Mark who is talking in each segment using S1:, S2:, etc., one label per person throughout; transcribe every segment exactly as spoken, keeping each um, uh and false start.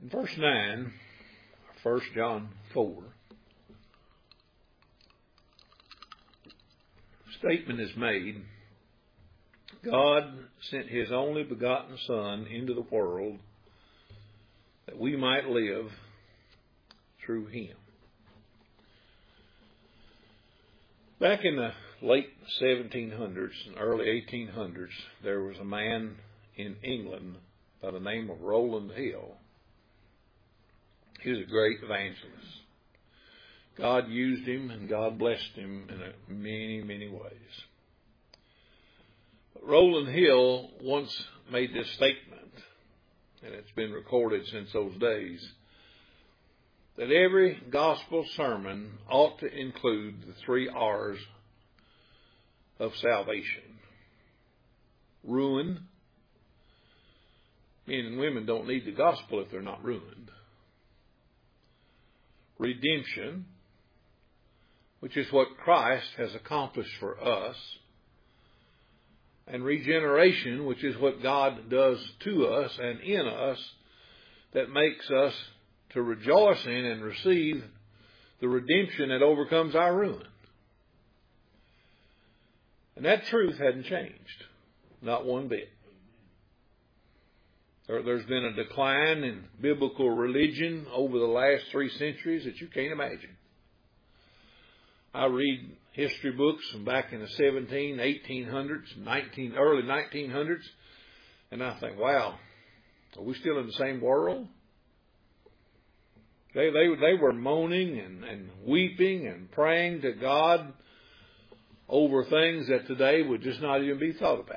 S1: In verse nine, First John four, statement is made, God sent His only begotten Son into the world that we might live through Him. Back in the late seventeen hundreds and early eighteen hundreds, there was a man in England by the name of Rowland Hill. He was a great evangelist. God used him and God blessed him in many, many ways. But Rowland Hill once made this statement, and it's been recorded since those days, that every gospel sermon ought to include the three R's of salvation. Ruin. Men and women don't need the gospel if they're not ruined. Redemption, which is what Christ has accomplished for us. And regeneration, which is what God does to us and in us that makes us to rejoice in and receive the redemption that overcomes our ruin. And that truth hadn't changed, not one bit. There, there's been a decline in biblical religion over the last three centuries that you can't imagine. I read history books from back in the seventeen, eighteen hundreds, nineteen, early nineteen hundreds, and I think, wow, are we still in the same world? They they they were moaning and, and weeping and praying to God over things that today would just not even be thought about.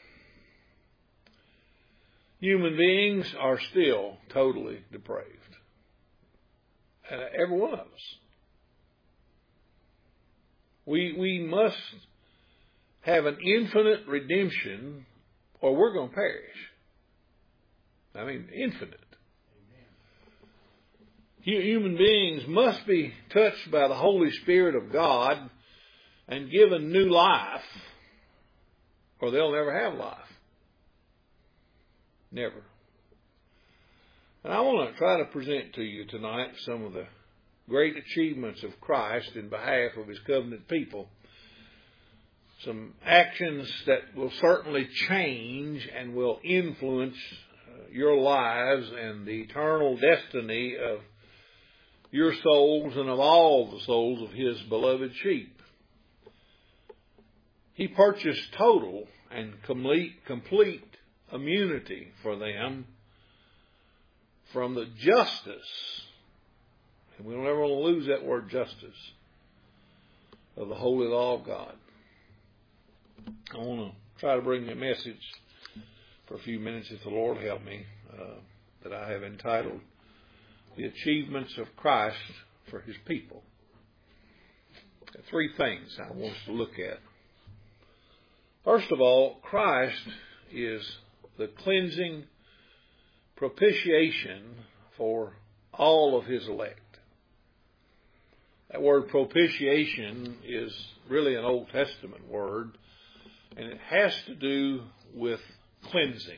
S1: Human beings are still totally depraved. Uh, every one of us. We we must have an infinite redemption or we're going to perish. I mean, infinite. Human beings must be touched by the Holy Spirit of God and given new life, or they'll never have life. Never. And I want to try to present to you tonight some of the great achievements of Christ in behalf of His covenant people. Some actions that will certainly change and will influence your lives and the eternal destiny of your souls and of all the souls of His beloved sheep. He purchased total and complete, complete immunity for them from the justice, and we don't ever want to lose that word justice, of the holy law of God. I want to try to bring you a message for a few minutes, if the Lord help me, uh, that I have entitled The Achievements of Christ for His People. There are three things I want us to look at. First of all, Christ is the cleansing propitiation for all of His elect. That word propitiation is really an Old Testament word, and it has to do with cleansing.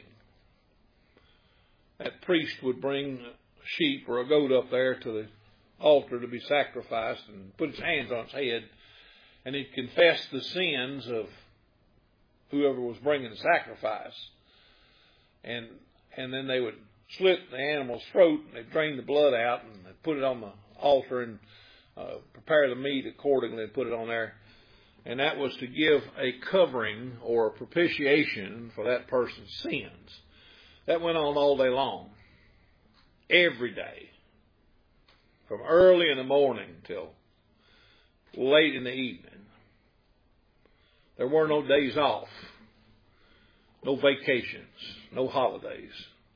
S1: That priest would bring a sheep or a goat up there to the altar to be sacrificed and put his hands on its head, and he'd confess the sins of whoever was bringing the sacrifice. And and then they would slit the animal's throat, and they'd drain the blood out, and they'd put it on the altar and uh, prepare the meat accordingly and put it on there. And that was to give a covering or a propitiation for that person's sins. That went on all day long. Every day. From early in the morning till late in the evening. There were no days off. No vacations. No holidays.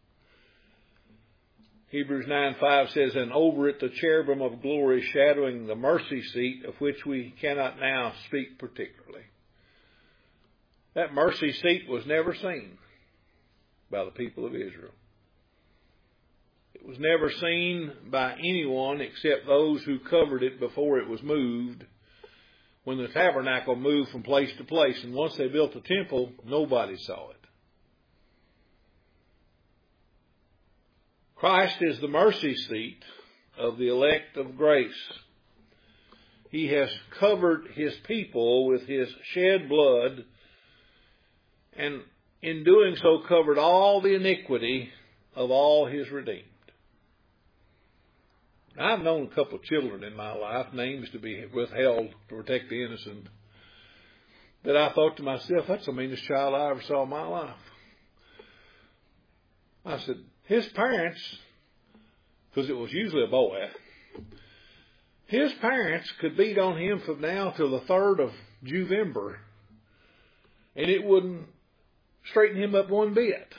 S1: Hebrews nine five says, and over it the cherubim of glory shadowing the mercy seat, of which we cannot now speak particularly. That mercy seat was never seen by the people of Israel. It was never seen by anyone except those who covered it before it was moved, when the tabernacle moved from place to place. And once they built the temple, nobody saw it. Christ is the mercy seat of the elect of grace. He has covered His people with His shed blood, and in doing so covered all the iniquity of all His redeemed. I've known a couple of children in my life, names to be withheld to protect the innocent, that I thought to myself, that's the meanest child I ever saw in my life. I said, his parents, because it was usually a boy, his parents could beat on him from now till the third of Juvember, and it wouldn't straighten him up one bit.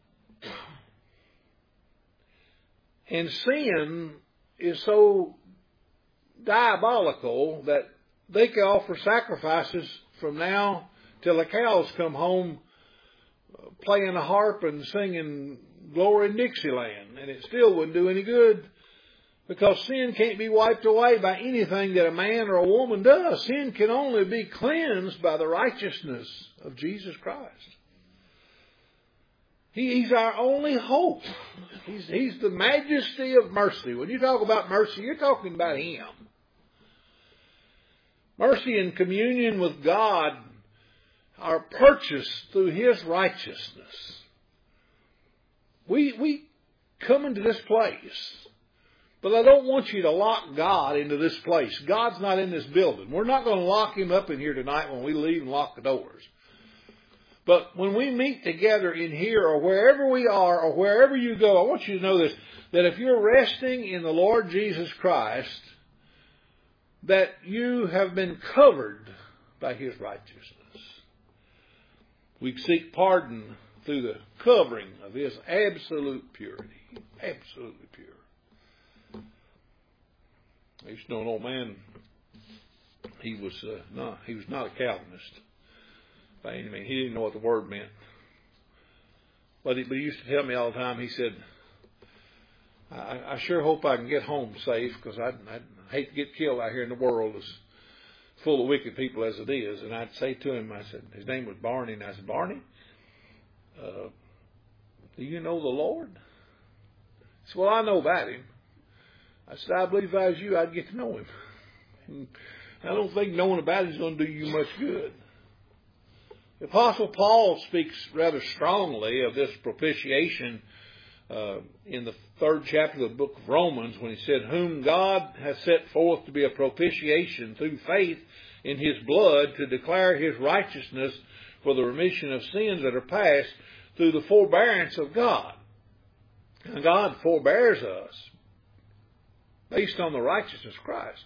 S1: And sin is so diabolical that they can offer sacrifices from now till the cows come home playing a harp and singing Glory in Dixieland, and it still wouldn't do any good, because sin can't be wiped away by anything that a man or a woman does. Sin can only be cleansed by the righteousness of Jesus Christ. He, he's our only hope. He's, he's the majesty of mercy. When you talk about mercy, you're talking about Him. Mercy and communion with God are purchased through His righteousness. We, we come into this place, but I don't want you to lock God into this place. God's not in this building. We're not going to lock Him up in here tonight when we leave and lock the doors. But when we meet together in here or wherever we are or wherever you go, I want you to know this, that if you're resting in the Lord Jesus Christ, that you have been covered by His righteousness. We seek pardon through the covering of His absolute purity. Absolutely pure. I used to know an old man. He was uh, not. He was not a Calvinist by any means. He didn't know what the word meant. But he, but he used to tell me all the time. He said, "I, I sure hope I can get home safe, because I'd, I'd hate to get killed out here in the world as full of wicked people as it is." And I'd say to him, I said, his name was Barney, and I said, "Barney, uh, do you know the Lord?" He said, "Well, I know about Him." I said, "I believe if I was you, I'd get to know Him." I don't think knowing about Him is going to do you much good. The Apostle Paul speaks rather strongly of this propitiation uh, in the third chapter of the book of Romans, when he said, "Whom God has set forth to be a propitiation through faith in His blood, to declare His righteousness for the remission of sins that are past, through the forbearance of God." And God forbears us based on the righteousness of Christ.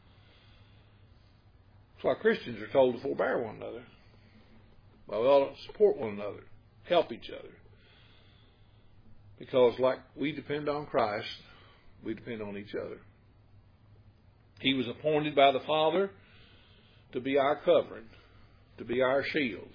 S1: That's why Christians are told to forbear one another. Well, we ought to support one another, help each other. Because like we depend on Christ, we depend on each other. He was appointed by the Father to be our covering, to be our shield.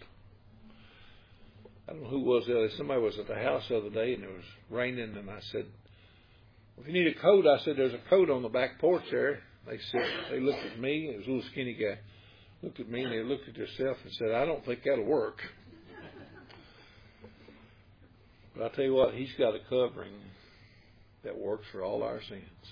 S1: I don't know who was there. Somebody was at the house the other day, and it was raining, and I said, "If you need a coat," I said, "there's a coat on the back porch there." They said, they looked at me, it was a little skinny guy, looked at me, and they looked at themselves and said, "I don't think that'll work." But I'll tell you what, He's got a covering that works for all our sins.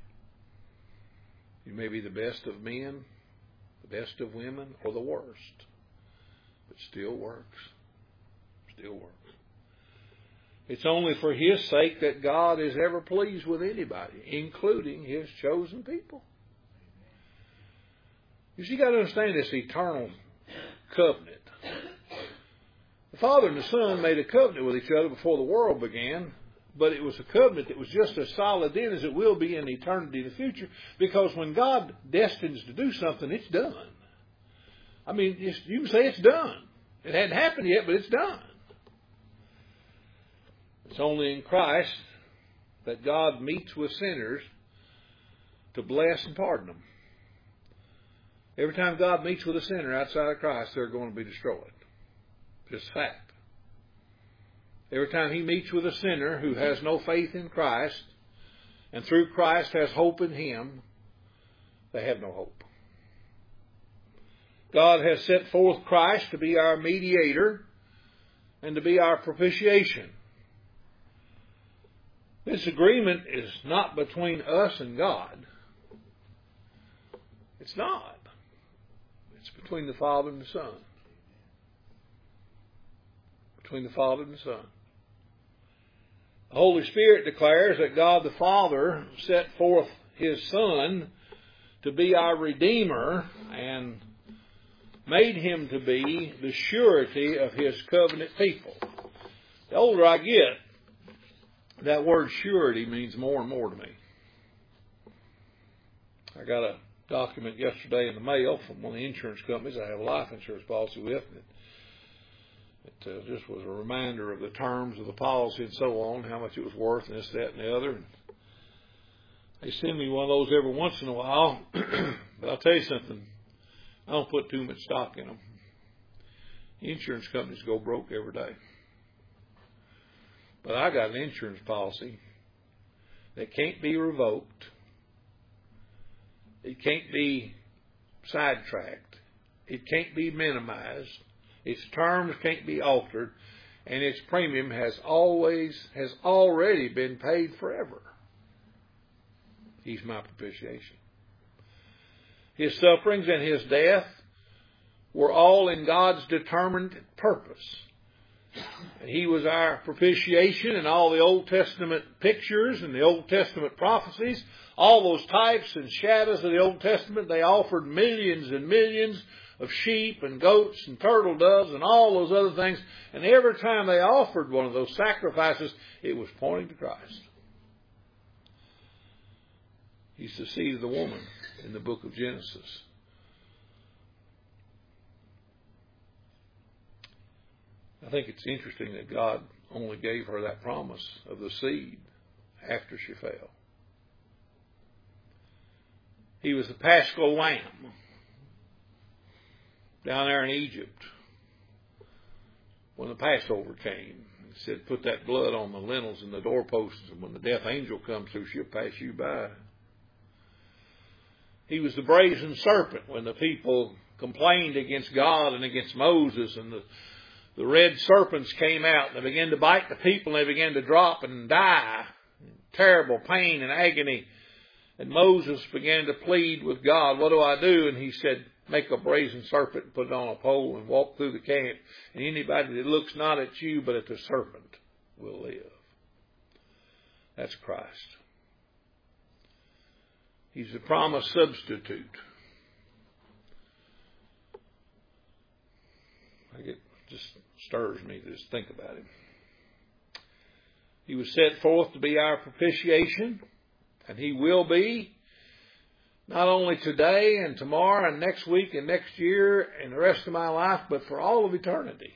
S1: You may be the best of men, the best of women, or the worst, but still works. Still works. It's only for His sake that God is ever pleased with anybody, including His chosen people. You see, you've got to understand this eternal covenant. The Father and the Son made a covenant with each other before the world began, but it was a covenant that was just as solid then as it will be in eternity in the future, because when God destines to do something, it's done. I mean, it's, you can say it's done. It hadn't happened yet, but it's done. It's only in Christ that God meets with sinners to bless and pardon them. Every time God meets with a sinner outside of Christ, they're going to be destroyed. Just fact. Every time He meets with a sinner who has no faith in Christ, and through Christ has hope in Him, they have no hope. God has set forth Christ to be our mediator and to be our propitiation. This agreement is not between us and God. It's not. It's between the Father and the Son. Between the Father and the Son. The Holy Spirit declares that God the Father set forth His Son to be our Redeemer and made Him to be the surety of His covenant people. The older I get, that word surety means more and more to me. I got a document yesterday in the mail from one of the insurance companies I have a life insurance policy with. It, it uh, just was a reminder of the terms of the policy and so on, how much it was worth and this, that, and the other. And they send me one of those every once in a while. But I'll tell you something, I don't put too much stock in them. Insurance companies go broke every day. But I got an insurance policy that can't be revoked. It can't be sidetracked. It can't be minimized. Its terms can't be altered. And its premium has always, has already been paid forever. He's my propitiation. His sufferings and His death were all in God's determined purpose. He was our propitiation, and all the Old Testament pictures and the Old Testament prophecies, all those types and shadows of the Old Testament, they offered millions and millions of sheep and goats and turtle doves and all those other things. And every time they offered one of those sacrifices, it was pointing to Christ. He's the seed of the woman in the book of Genesis. I think it's interesting that God only gave her that promise of the seed after she fell. He was the Paschal Lamb down there in Egypt when the Passover came. He said, put that blood on the lintels and the doorposts, and when the death angel comes through, she'll pass you by. He was the brazen serpent when the people complained against God and against Moses, and the The red serpents came out and they began to bite the people and they began to drop and die. Terrible pain and agony. And Moses began to plead with God, what do I do? And He said, make a brazen serpent and put it on a pole and walk through the camp. And anybody that looks not at you but at the serpent will live. That's Christ. He's the promised substitute. I get just stirs me to just think about Him. He was set forth to be our propitiation, and He will be, not only today and tomorrow and next week and next year and the rest of my life, but for all of eternity.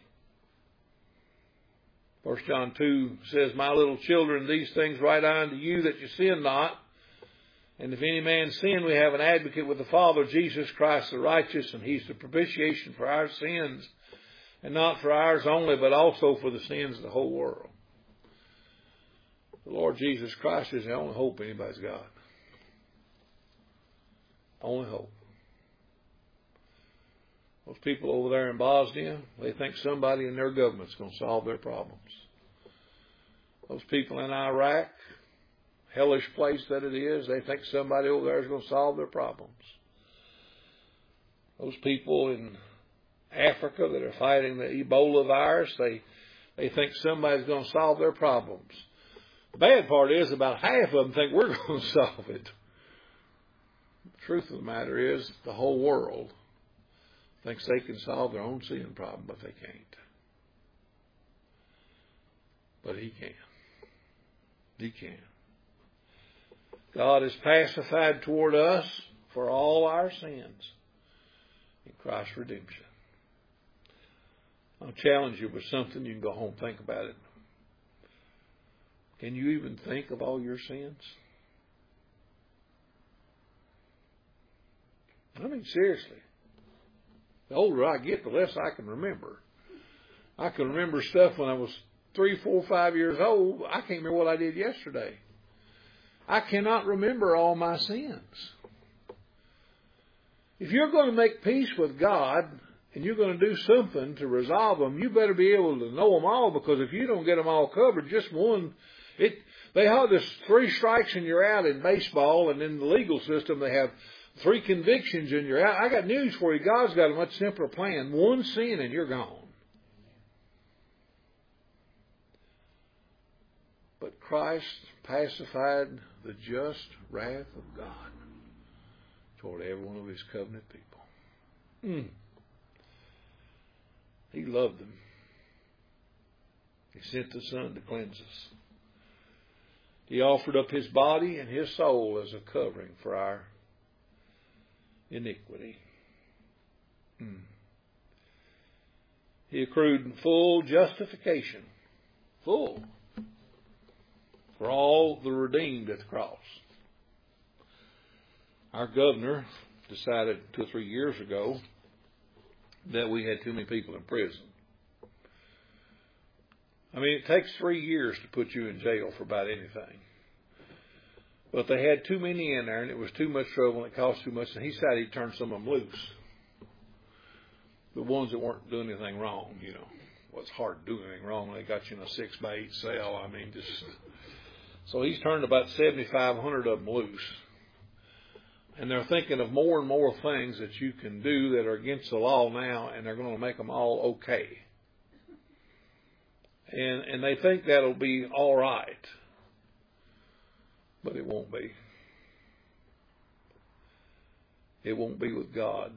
S1: First John two says, my little children, these things write I unto you that you sin not. And if any man sin, we have an advocate with the Father, Jesus Christ the righteous, and He's the propitiation for our sins. And not for ours only, but also for the sins of the whole world. The Lord Jesus Christ is the only hope anybody's got. Only hope. Those people over there in Bosnia, they think somebody in their government's going to solve their problems. Those people in Iraq, hellish place that it is, they think somebody over there is going to solve their problems. Those people in Africa that are fighting the Ebola virus, they they think somebody's going to solve their problems. The bad part is about half of them think we're going to solve it. The truth of the matter is the whole world thinks they can solve their own sin problem, but they can't. But He can. He can. God is pacified toward us for all our sins in Christ's redemption. I'll challenge you with something. You can go home and think about it. Can you even think of all your sins? I mean, seriously. The older I get, the less I can remember. I can remember stuff when I was three, four, five years old. I can't remember what I did yesterday. I cannot remember all my sins. If you're going to make peace with God, and you're going to do something to resolve them, you better be able to know them all, because if you don't get them all covered, just one It they have this three strikes and you're out in baseball, and in the legal system they have three convictions and you're out. I got news for you. God's got a much simpler plan. One sin and you're gone. But Christ pacified the just wrath of God toward every one of His covenant people. Mm. He loved them. He sent the Son to cleanse us. He offered up His body and His soul as a covering for our iniquity. Mm. He accrued full justification. Full. For all the redeemed at the cross. Our governor decided two or three years ago that we had too many people in prison. I mean, it takes three years to put you in jail for about anything. But they had too many in there, and it was too much trouble, and it cost too much, and he decided he'd turn some of them loose. The ones that weren't doing anything wrong, you know. Well, it's hard to do anything wrong. They got you in a six by eight cell. I mean, just... So he's turned about seventy-five hundred of them loose. And they're thinking of more and more things that you can do that are against the law now, and they're going to make them all okay. And and they think that'll be all right. But it won't be. It won't be with God.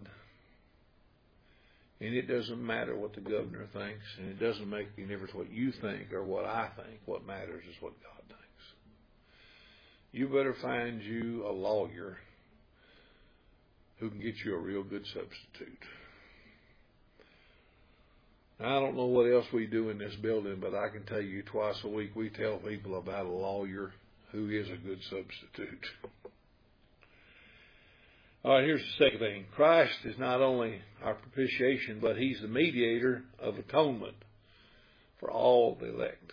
S1: And it doesn't matter what the governor thinks, and it doesn't make any difference what you think or what I think. What matters is what God thinks. You better find you a lawyer who can get you a real good substitute. Now, I don't know what else we do in this building, but I can tell you twice a week we tell people about a lawyer who is a good substitute. All right, here's the second thing. Christ is not only our propitiation, but He's the mediator of atonement for all the elect.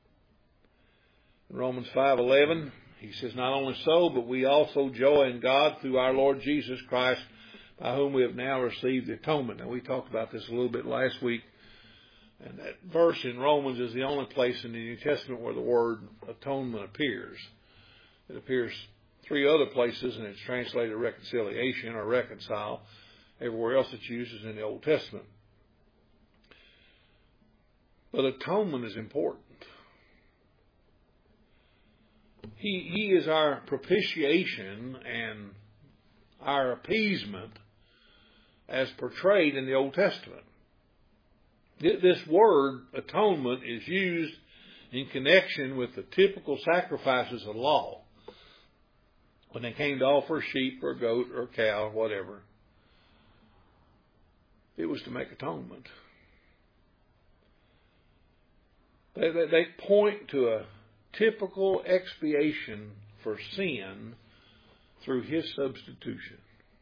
S1: In Romans five eleven, he says, not only so, but we also joy in God through our Lord Jesus Christ, by whom we have now received the atonement. Now, we talked about this a little bit last week, and that verse in Romans is the only place in the New Testament where the word atonement appears. It appears three other places, and it's translated reconciliation or reconcile. Everywhere else it's used is in the Old Testament. But atonement is important. He, he is our propitiation and our appeasement as portrayed in the Old Testament. This word, atonement, is used in connection with the typical sacrifices of the law. When they came to offer a sheep or a goat or a cow or whatever, it was to make atonement. They, they, they point to a typical expiation for sin through His substitution.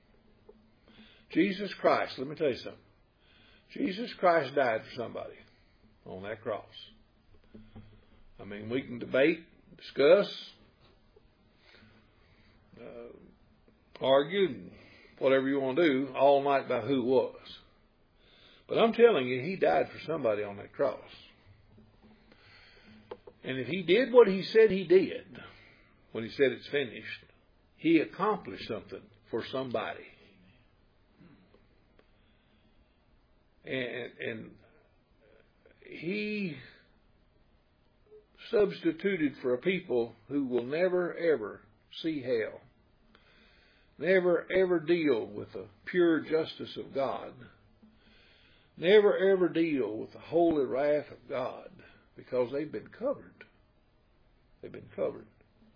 S1: Jesus Christ, let me tell you something. Jesus Christ died for somebody on that cross. I mean, we can debate, discuss, uh, argue, whatever you want to do all night about who it was. But I'm telling you, He died for somebody on that cross. And if He did what He said He did, when He said it's finished, He accomplished something for somebody. And, and He substituted for a people who will never, ever see hell. Never, ever deal with the pure justice of God. Never, ever deal with the holy wrath of God. Because they've been covered. They've been covered.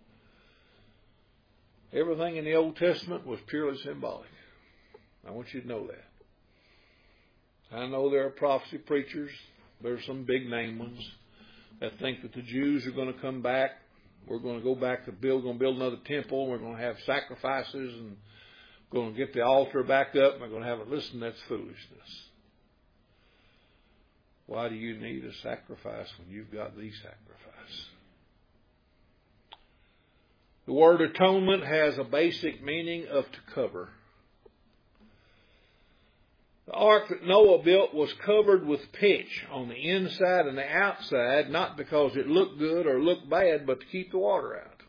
S1: Everything in the Old Testament was purely symbolic. I want you to know that. I know there are prophecy preachers. There's some big name ones that think that the Jews are going to come back. We're going to go back to build, going to build another temple. We're going to have sacrifices and going to get the altar back up. And we're going to have it. Listen, that's foolishness. Why do you need a sacrifice when you've got the sacrifice? The word atonement has a basic meaning of to cover. The ark that Noah built was covered with pitch on the inside and the outside, not because it looked good or looked bad, but to keep the water out.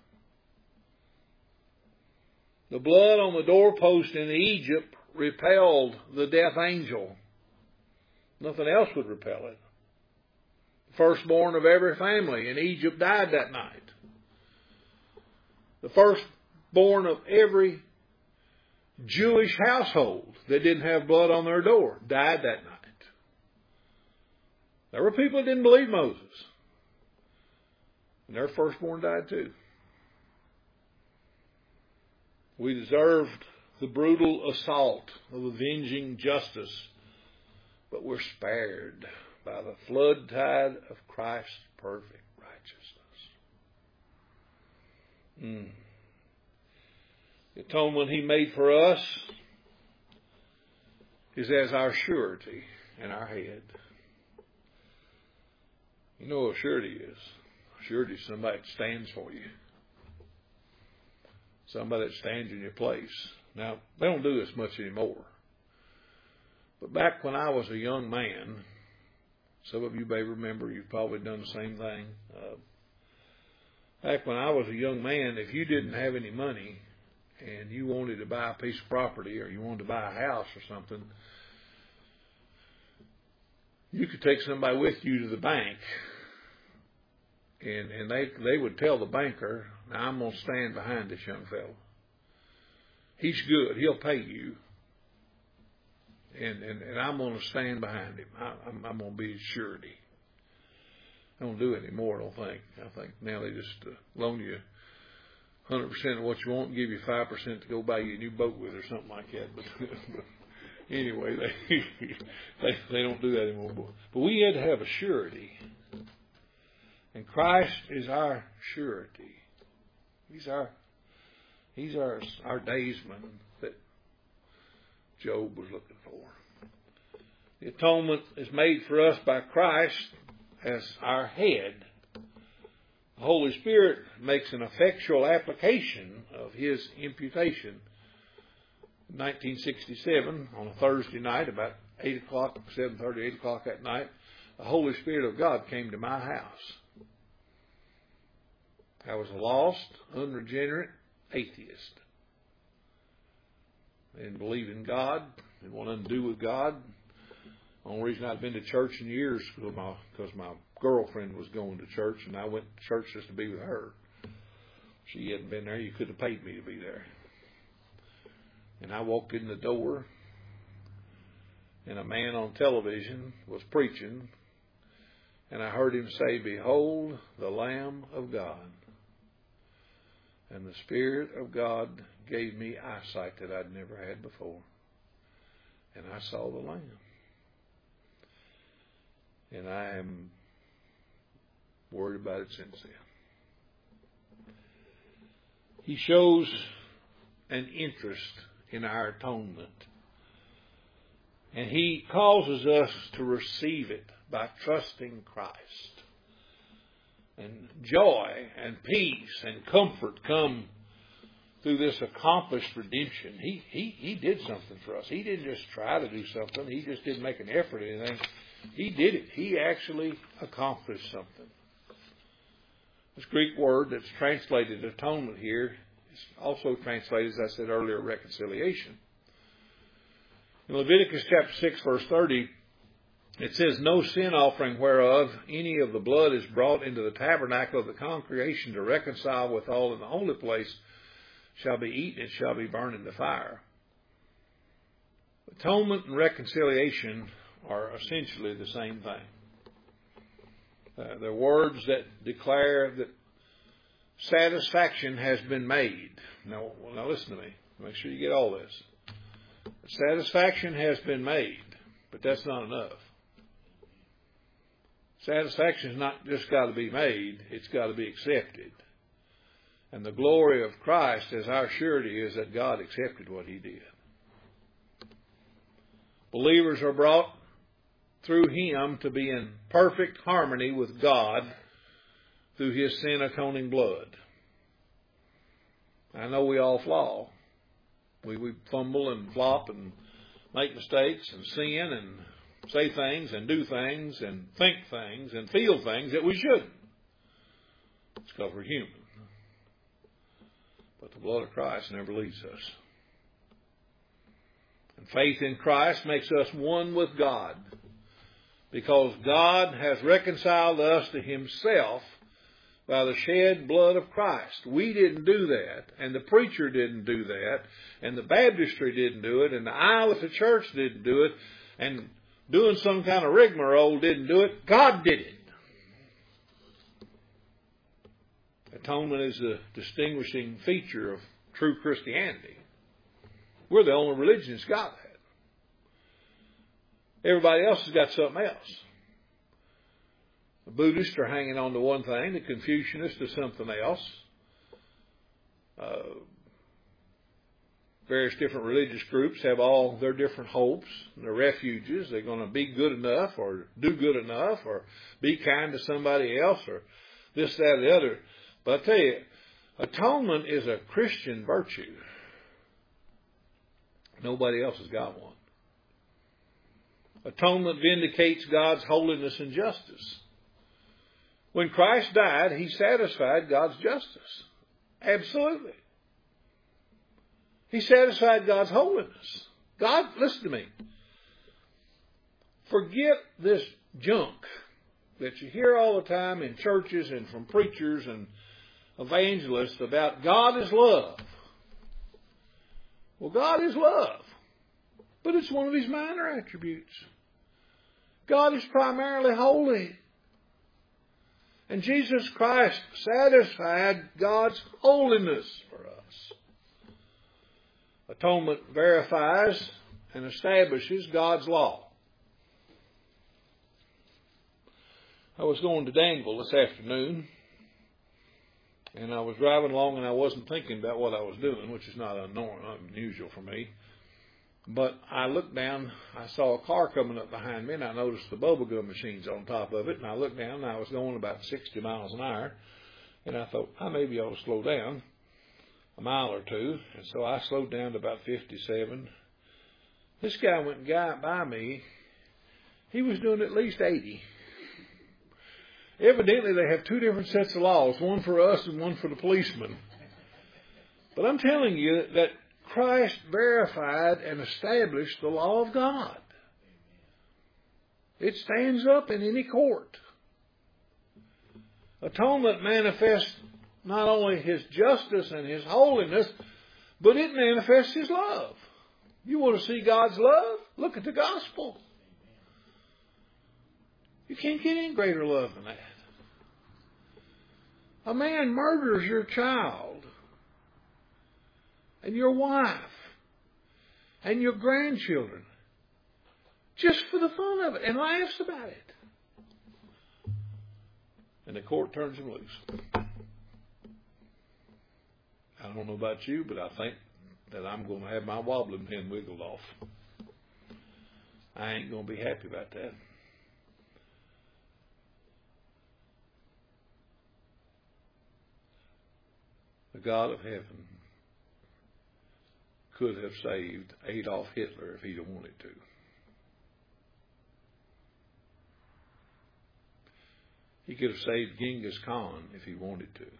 S1: The blood on the doorpost in Egypt repelled the death angel. Nothing else would repel it. The firstborn of every family in Egypt died that night. The firstborn of every Jewish household that didn't have blood on their door died that night. There were people that didn't believe Moses. And their firstborn died too. We deserved the brutal assault of avenging justice, but we're spared by the flood tide of Christ's perfect righteousness. Mm. The atonement He made for us is as our surety and our head. You know what a surety is? A surety is somebody that stands for you. Somebody that stands in your place. Now, they don't do this much anymore. But back when I was a young man, some of you may remember, you've probably done the same thing. Uh, back when I was a young man, if you didn't have any money and you wanted to buy a piece of property or you wanted to buy a house or something, you could take somebody with you to the bank, and, and they, they would tell the banker, now I'm going to stand behind this young fellow. He's good. He'll pay you. And, and, and I'm going to stand behind him. I, I'm, I'm going to be his surety. I don't do it anymore, I don't think. I think now they just uh, loan you one hundred percent of what you want and give you five percent to go buy you a new boat with or something like that. But, but anyway, they, they they don't do that anymore. But we had to have a surety. And Christ is our surety. He's our He's our, our daysman that Job was looking for. The atonement is made for us by Christ as our head. The Holy Spirit makes an effectual application of His imputation. In nineteen sixty-seven, on a Thursday night, about eight o'clock, seven thirty, eight o'clock that night, the Holy Spirit of God came to my house. I was a lost, unregenerate atheist. I didn't believe in God. Didn't want nothing to do with God. The only reason I'd been to church in years was my, because my girlfriend was going to church, and I went to church just to be with her. She hadn't been there. You could have paid me to be there. And I walked in the door, and a man on television was preaching, and I heard him say, "Behold, the Lamb of God." And the Spirit of God gave me eyesight that I'd never had before. And I saw the Lamb. And I am worried about it since then. He shows an interest in our atonement. And He causes us to receive it by trusting Christ. And joy and peace and comfort come through this accomplished redemption. He, he, he did something for us. He didn't just try to do something. He just didn't make an effort at anything. He did it. He actually accomplished something. This Greek word that's translated atonement here is also translated, as I said earlier, reconciliation. In Leviticus chapter six, verse thirty, it says, "No sin offering whereof any of the blood is brought into the tabernacle of the congregation to reconcile withal in the holy place shall be eaten, it shall be burned in the fire." Atonement and reconciliation are essentially the same thing. Uh, they're words that declare that satisfaction has been made. Now, well, now listen to me. Make sure you get all this. Satisfaction has been made, but that's not enough. Satisfaction has not just got to be made, it's got to be accepted. And the glory of Christ as our surety is that God accepted what He did. Believers are brought through Him to be in perfect harmony with God through His sin-atoning blood. I know we all flaw. We, we fumble and flop and make mistakes and sin and say things and do things and think things and feel things that we shouldn't. It's because we're human. But the blood of Christ never leaves us. And faith in Christ makes us one with God, because God has reconciled us to Himself by the shed blood of Christ. We didn't do that, and the preacher didn't do that, and the baptistry didn't do it, and the aisle at the church didn't do it, and doing some kind of rigmarole didn't do it. God did it. Atonement is a distinguishing feature of true Christianity. We're the only religion that's got that. Everybody else has got something else. The Buddhists are hanging on to one thing, the Confucianists to something else. Uh, various different religious groups have all their different hopes and their refuges. They're going to be good enough or do good enough or be kind to somebody else or this, that, or the other. But I tell you, atonement is a Christian virtue. Nobody else has got one. Atonement vindicates God's holiness and justice. When Christ died, He satisfied God's justice. Absolutely. He satisfied God's holiness. God, listen to me. Forget this junk that you hear all the time in churches and from preachers and evangelists about God is love. Well, God is love, but it's one of His minor attributes. God is primarily holy. And Jesus Christ satisfied God's holiness for us. Atonement verifies and establishes God's law. I was going to Danville this afternoon, and I was driving along and I wasn't thinking about what I was doing, which is not unusual for me. But I looked down, I saw a car coming up behind me, and I noticed the bubblegum machines on top of it, and I looked down, and I was going about sixty miles an hour, and I thought, I maybe ought to slow down a mile or two, and so I slowed down to about fifty-seven. This guy went by me, he was doing at least eighty. Evidently, they have two different sets of laws, one for us and one for the policemen. But I'm telling you that Christ verified and established the law of God. It stands up in any court. Atonement manifests not only His justice and His holiness, but it manifests His love. You want to see God's love? Look at the gospel. You can't get any greater love than that. A man murders your child and your wife and your grandchildren just for the fun of it and laughs about it. And the court turns him loose. I don't know about you, but I think that I'm going to have my wobbling pin wiggled off. I ain't going to be happy about that. The God of heaven could have saved Adolf Hitler if He'd have wanted to. He could have saved Genghis Khan if He wanted to.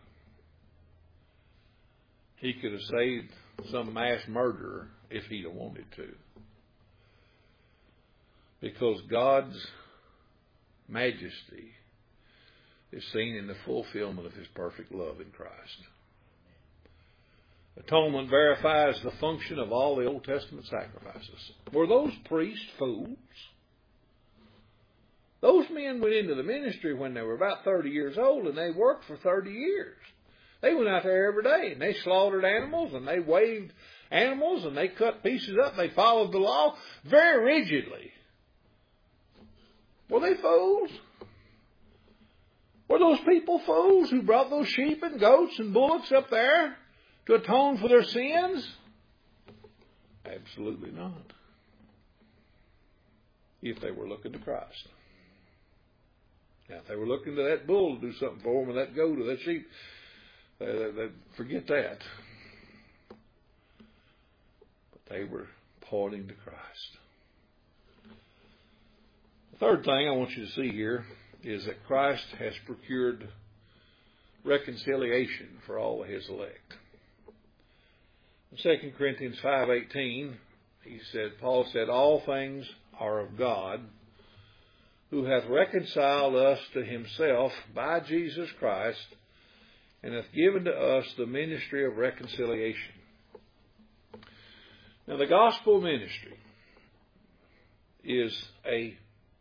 S1: He could have saved some mass murderer if He'd have wanted to. Because God's majesty is seen in the fulfillment of His perfect love in Christ. Atonement verifies the function of all the Old Testament sacrifices. Were those priests fools? Those men went into the ministry when they were about thirty years old, and they worked for thirty years. They went out there every day, and they slaughtered animals, and they waved animals, and they cut pieces up. They followed the law very rigidly. Were they fools? Were those people fools who brought those sheep and goats and bullocks up there to atone for their sins? Absolutely not. If they were looking to Christ. Now, if they were looking to that bull to do something for them, or that goat, or that sheep, they, they, they forget that. But they were according to Christ. The third thing I want you to see here is that Christ has procured reconciliation for all of his elect. In Second Corinthians five eighteen, he said, Paul said, all things are of God, who hath reconciled us to himself by Jesus Christ, and hath given to us the ministry of reconciliation. Now, the gospel ministry is a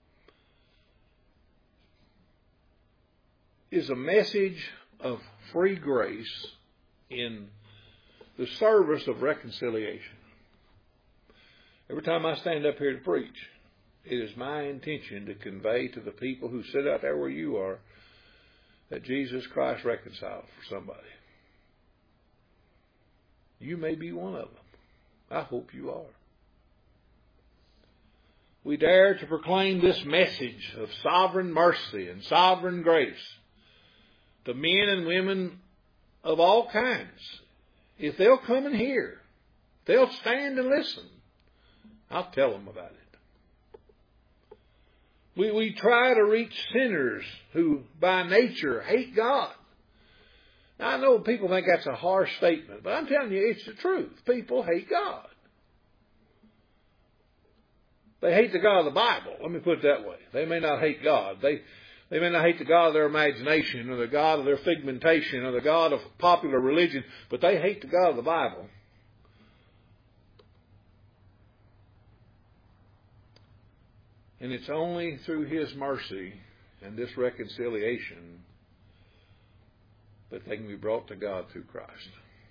S1: is a message of free grace in the service of reconciliation. Every time I stand up here to preach, it is my intention to convey to the people who sit out there where you are that Jesus Christ reconciled for somebody. You may be one of them. I hope you are. We dare to proclaim this message of sovereign mercy and sovereign grace to men and women of all kinds. If they'll come and hear, they'll stand and listen, I'll tell them about it. We, we try to reach sinners who by nature hate God. Now, I know people think that's a harsh statement, but I'm telling you, it's the truth. People hate God. They hate the God of the Bible. Let me put it that way. They may not hate God. They, they may not hate the God of their imagination or the God of their figmentation or the God of popular religion, but they hate the God of the Bible. And it's only through his mercy and this reconciliation that they can be brought to God through Christ.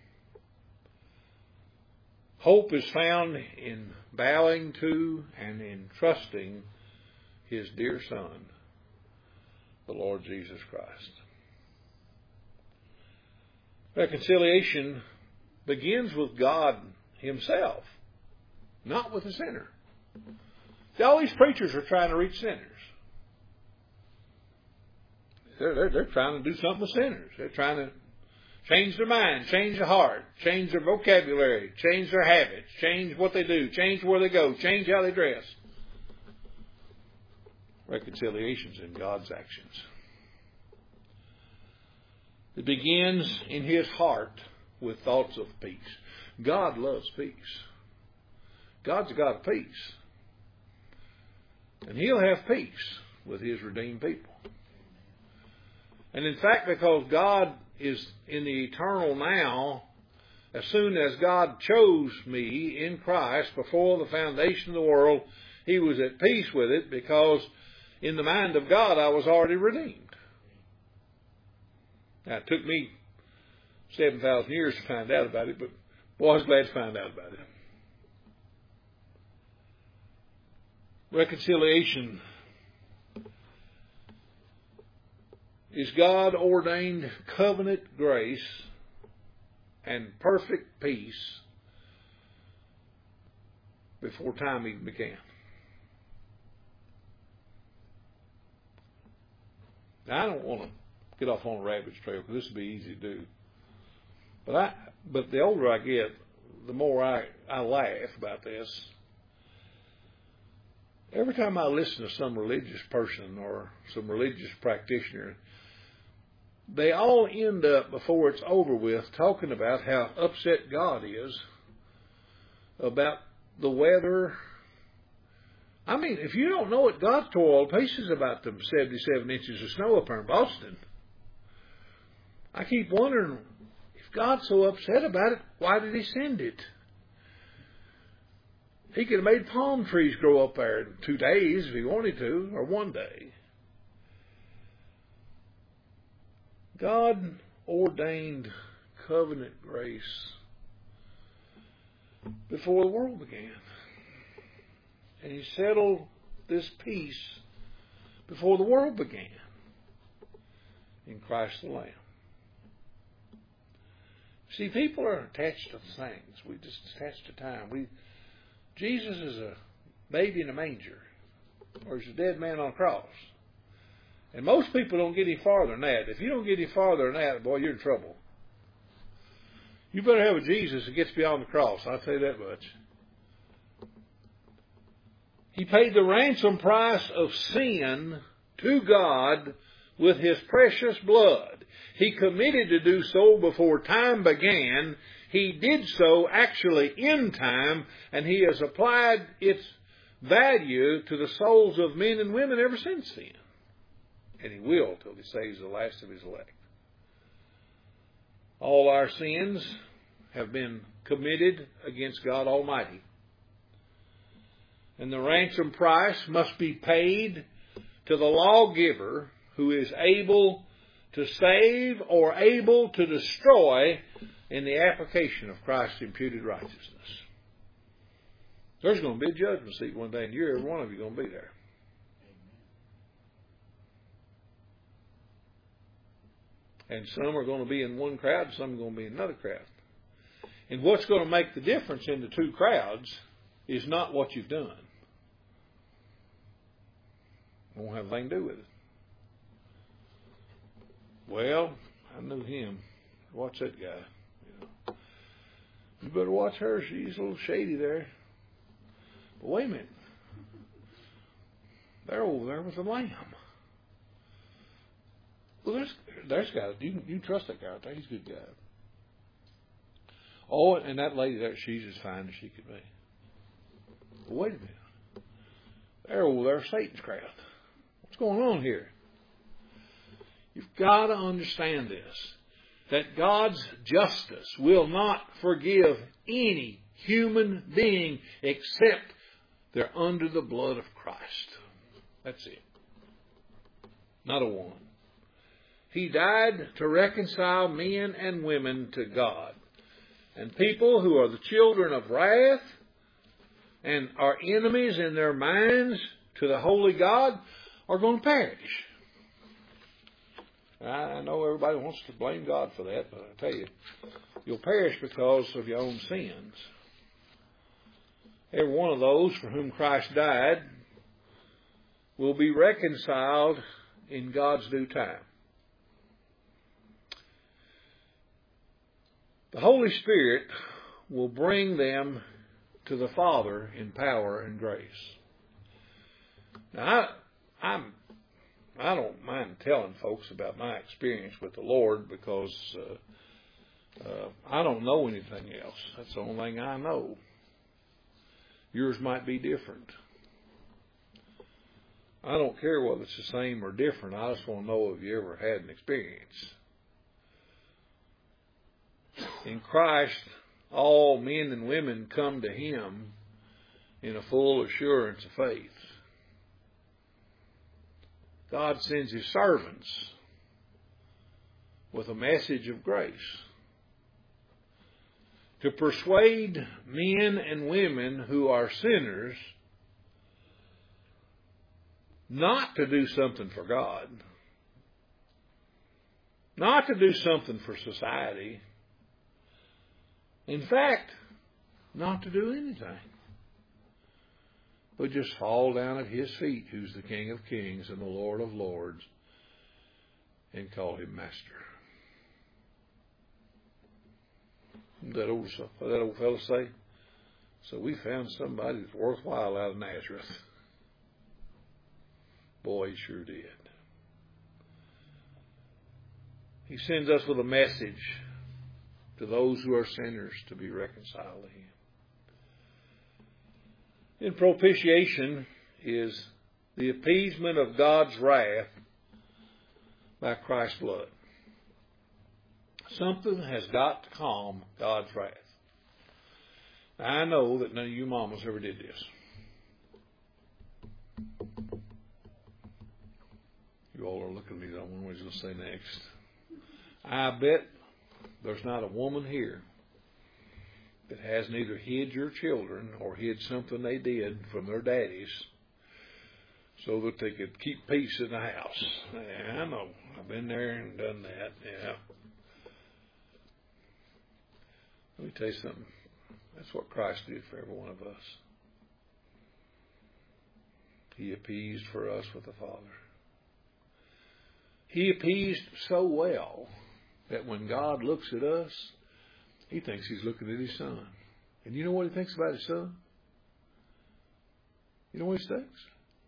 S1: Hope is found in bowing to and in trusting his dear Son, the Lord Jesus Christ. Reconciliation begins with God himself, not with the sinner. See, all these preachers are trying to reach sinners. They're, they're, they're trying to do something with sinners. They're trying to change their mind, change their heart, change their vocabulary, change their habits, change what they do, change where they go, change how they dress. Reconciliation's in God's actions. It begins in his heart with thoughts of peace. God loves peace. God's a God of peace. And he'll have peace with his redeemed people. And in fact, because God is in the eternal now, as soon as God chose me in Christ before the foundation of the world, he was at peace with it because in the mind of God I was already redeemed. Now, it took me seven thousand years to find out about it, but boy, I was glad to find out about it. Reconciliation is God-ordained covenant grace and perfect peace before time even began. Now, I don't want to get off on a rabbit's trail because this would be easy to do. But I, but the older I get, the more I, I laugh about this. Every time I listen to some religious person or some religious practitioner, they all end up, before it's over with, talking about how upset God is about the weather. I mean, if you don't know it, God tore all pieces about them seventy-seven inches of snow up here in Boston. I keep wondering, if God's so upset about it, why did he send it? He could have made palm trees grow up there in two days if he wanted to, or one day. God ordained covenant grace before the world began. And he settled this peace before the world began in Christ the Lamb. See, people are attached to things. We just attach to time. We Jesus is a baby in a manger, or he's a dead man on a cross. And most people don't get any farther than that. If you don't get any farther than that, boy, you're in trouble. You better have a Jesus that gets beyond the cross. I'll tell you that much. He paid the ransom price of sin to God with His precious blood. He committed to do so before time began. He did so actually in time, and He has applied its value to the souls of men and women ever since then. And He will till He saves the last of His elect. All our sins have been committed against God Almighty. And the ransom price must be paid to the lawgiver who is able to save or able to destroy in the application of Christ's imputed righteousness. There's going to be a judgment seat one day, and you're every one of you going to be there. And some are going to be in one crowd, and some are going to be in another crowd. And what's going to make the difference in the two crowds is not what you've done. It won't have anything to do with it. Well, I knew him. Watch that guy. You know. You better watch her. She's a little shady there. But wait a minute. They're over there with the lamb. Well, there's there's guys. You can, you can trust that guy out there. He's a good guy. Oh, and that lady there, she's as fine as she could be. But wait a minute. They're over there, Satan's crowd. What's going on here? You've got to understand this, that God's justice will not forgive any human being except they're under the blood of Christ. That's it. Not a one. He died to reconcile men and women to God. And people who are the children of wrath and are enemies in their minds to the holy God are going to perish. I know everybody wants to blame God for that, but I tell you, you'll perish because of your own sins. Every one of those for whom Christ died will be reconciled in God's due time. The Holy Spirit will bring them to the Father in power and grace. Now, I, I'm, I don't mind telling folks about my experience with the Lord because uh, uh, I don't know anything else. That's the only thing I know. Yours might be different. I don't care whether it's the same or different. I just want to know if you ever had an experience. In Christ, all men and women come to Him in a full assurance of faith. God sends His servants with a message of grace to persuade men and women who are sinners not to do something for God, not to do something for society. In fact, not to do anything, but just fall down at His feet, who's the King of Kings and the Lord of Lords, and call Him Master. That old, that old fellow say, so we found somebody that's worthwhile out of Nazareth. Boy, he sure did. He sends us with a message to those who are sinners to be reconciled to Him. And propitiation is the appeasement of God's wrath by Christ's blood. Something has got to calm God's wrath. Now, I know that none of you mamas ever did this. You all are looking at me, I don't know what you're going to say next. I bet there's not a woman here that has neither hid your children or hid something they did from their daddies so that they could keep peace in the house. Yeah, I know. I've been there and done that. Yeah. Let me tell you something. That's what Christ did for every one of us. He appeased for us with the Father. He appeased so well that when God looks at us, He thinks He's looking at His Son. And you know what He thinks about His Son? You know what he sings?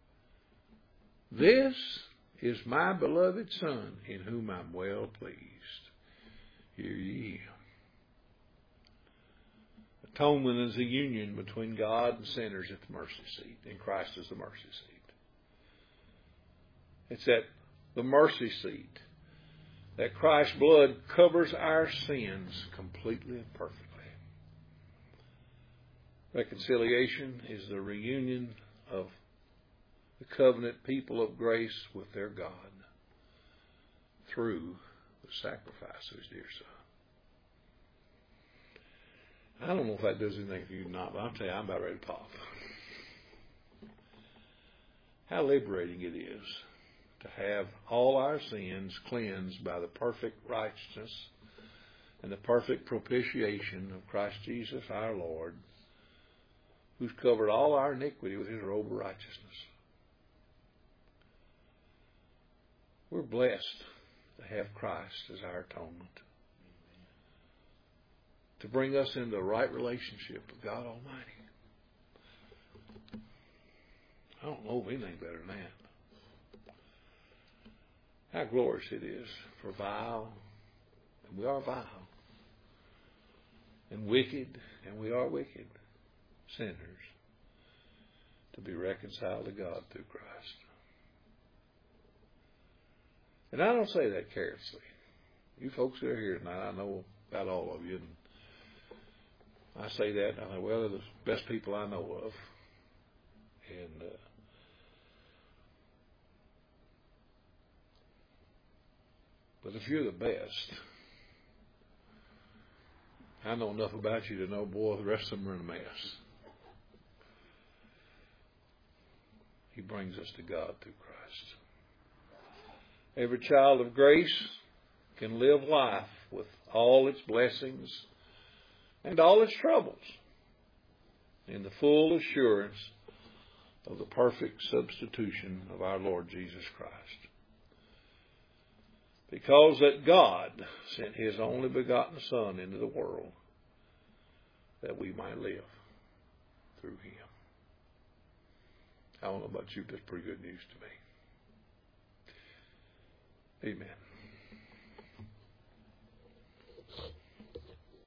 S1: This is my beloved Son, in whom I'm well pleased. Hear ye him. Atonement is a union between God and sinners at the mercy seat, and Christ is the mercy seat. It's at the mercy seat that Christ's blood covers our sins completely and perfectly. Reconciliation is the reunion of the covenant people of grace with their God through the sacrifice of His dear Son. I don't know if that does anything for you or not, but I'll tell you, I'm about ready to pop. How liberating it is to have all our sins cleansed by the perfect righteousness and the perfect propitiation of Christ Jesus our Lord, who's covered all our iniquity with His robe of righteousness. We're blessed to have Christ as our atonement, to bring us into the right relationship with God Almighty. I don't know of anything better than that. How glorious it is for vile, and we are vile, and wicked, and we are wicked, sinners, to be reconciled to God through Christ. And I don't say that carelessly. You folks that are here tonight, I know about all of you, and I say that, and I think, well, they're the best people I know of. And uh, but if you're the best, I know enough about you to know, boy, the rest of them are in a mess. He brings us to God through Christ. Every child of grace can live life with all its blessings and all its troubles in the full assurance of the perfect substitution of our Lord Jesus Christ. Because that God sent His only begotten Son into the world that we might live through Him. I don't know about you, but that's pretty good news to me. Amen.